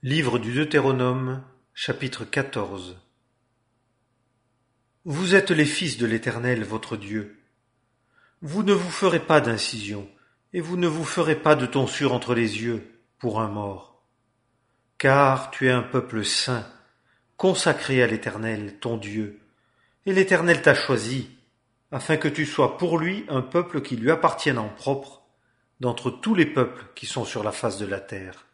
Livre du Deutéronome, chapitre 14. Vous êtes les fils de l'Éternel votre Dieu. Vous ne vous ferez pas d'incision, et vous ne vous ferez pas de tonsure entre les yeux, pour un mort. Car tu es un peuple saint, consacré à l'Éternel, ton Dieu, et l'Éternel t'a choisi, afin que tu sois pour lui un peuple qui lui appartienne en propre, d'entre tous les peuples qui sont sur la face de la terre.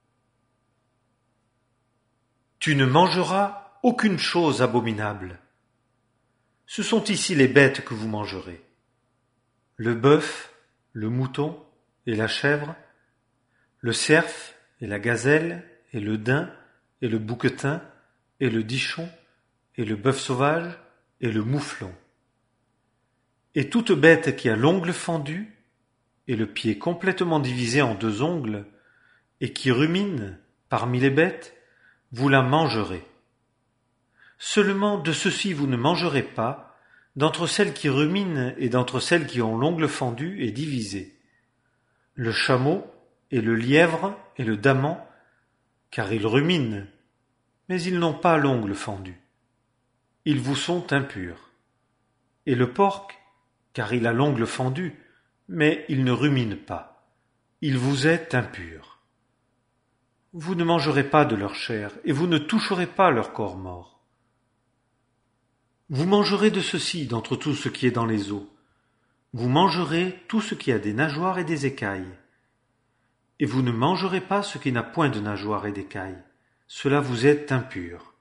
Tu ne mangeras aucune chose abominable. Ce sont ici les bêtes que vous mangerez. Le bœuf, le mouton et la chèvre, le cerf et la gazelle et le daim et le bouquetin et le dishon et le bœuf sauvage et le mouflon. Et toute bête qui a l'ongle fendu et le pied complètement divisé en deux ongles et qui rumine parmi les bêtes, vous la mangerez. Seulement de ceci vous ne mangerez pas, d'entre celles qui ruminent et d'entre celles qui ont l'ongle fendu et divisé. Le chameau et le lièvre et le daman, car ils ruminent, mais ils n'ont pas l'ongle fendu. Ils vous sont impurs. Et le porc, car il a l'ongle fendu, mais il ne rumine pas. Il vous est impur. Vous ne mangerez pas de leur chair, et vous ne toucherez pas leur corps mort. Vous mangerez de ceci d'entre tout ce qui est dans les eaux. Vous mangerez tout ce qui a des nageoires et des écailles. Et vous ne mangerez pas ce qui n'a point de nageoires et d'écailles. Cela vous est impur.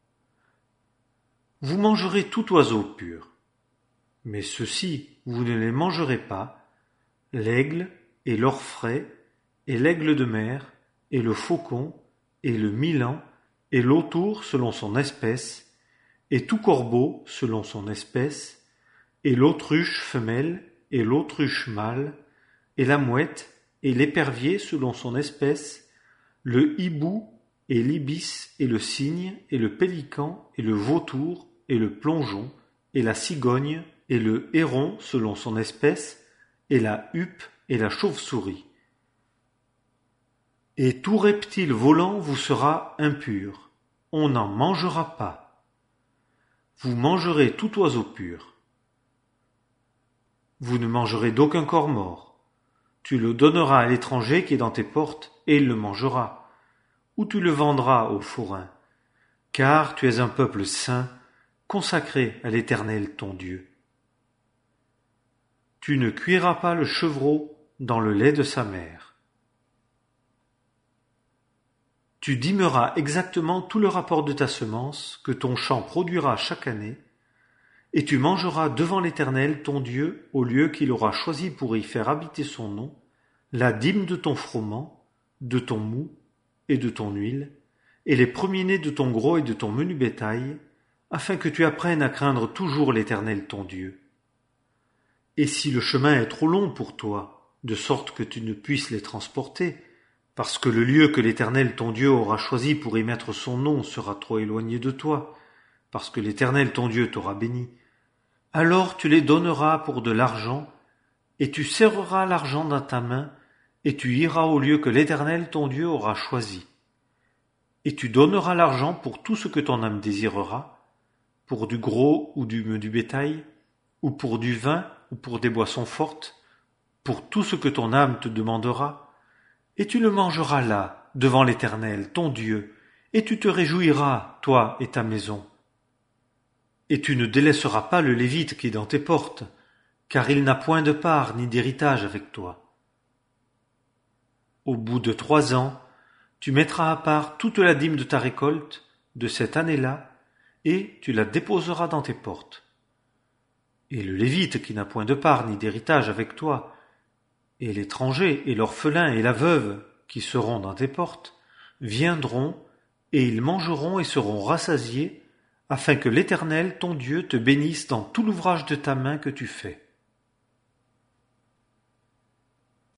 Vous mangerez tout oiseau pur. Mais ceux-ci, vous ne les mangerez pas, l'aigle et l'orfraie et l'aigle de mer, et le faucon, et le milan, et l'autour selon son espèce, et tout corbeau selon son espèce, et l'autruche femelle, et l'autruche mâle, et la mouette, et l'épervier selon son espèce, le hibou, et l'ibis, et le cygne, et le pélican, et le vautour, et le plongeon, et la cigogne, et le héron selon son espèce, et la huppe, et la chauve-souris. Et tout reptile volant vous sera impur, on n'en mangera pas. Vous mangerez tout oiseau pur. Vous ne mangerez d'aucun corps mort. Tu le donneras à l'étranger qui est dans tes portes, et il le mangera, ou tu le vendras aux forains, car tu es un peuple saint, consacré à l'Éternel ton Dieu. Tu ne cuiras pas le chevreau dans le lait de sa mère. Tu dîmeras exactement tout le rapport de ta semence que ton champ produira chaque année, et tu mangeras devant l'Éternel ton Dieu, au lieu qu'il aura choisi pour y faire habiter son nom, la dîme de ton froment, de ton moût et de ton huile, et les premiers-nés de ton gros et de ton menu bétail, afin que tu apprennes à craindre toujours l'Éternel ton Dieu. Et si le chemin est trop long pour toi, de sorte que tu ne puisses les transporter, parce que le lieu que l'Éternel ton Dieu aura choisi pour y mettre son nom sera trop éloigné de toi, parce que l'Éternel ton Dieu t'aura béni, alors tu les donneras pour de l'argent, et tu serreras l'argent dans ta main, et tu iras au lieu que l'Éternel ton Dieu aura choisi. Et tu donneras l'argent pour tout ce que ton âme désirera, pour du gros ou du menu bétail, ou pour du vin, ou pour des boissons fortes, pour tout ce que ton âme te demandera, et tu le mangeras là, devant l'Éternel, ton Dieu, et tu te réjouiras, toi et ta maison. Et tu ne délaisseras pas le Lévite qui est dans tes portes, car il n'a point de part ni d'héritage avec toi. Au bout de 3 ans, tu mettras à part toute la dîme de ta récolte, de cette année-là, et tu la déposeras dans tes portes. Et le Lévite qui n'a point de part ni d'héritage avec toi, et l'étranger et l'orphelin et la veuve qui seront dans tes portes, viendront, et ils mangeront et seront rassasiés, afin que l'Éternel ton Dieu te bénisse dans tout l'ouvrage de ta main que tu fais.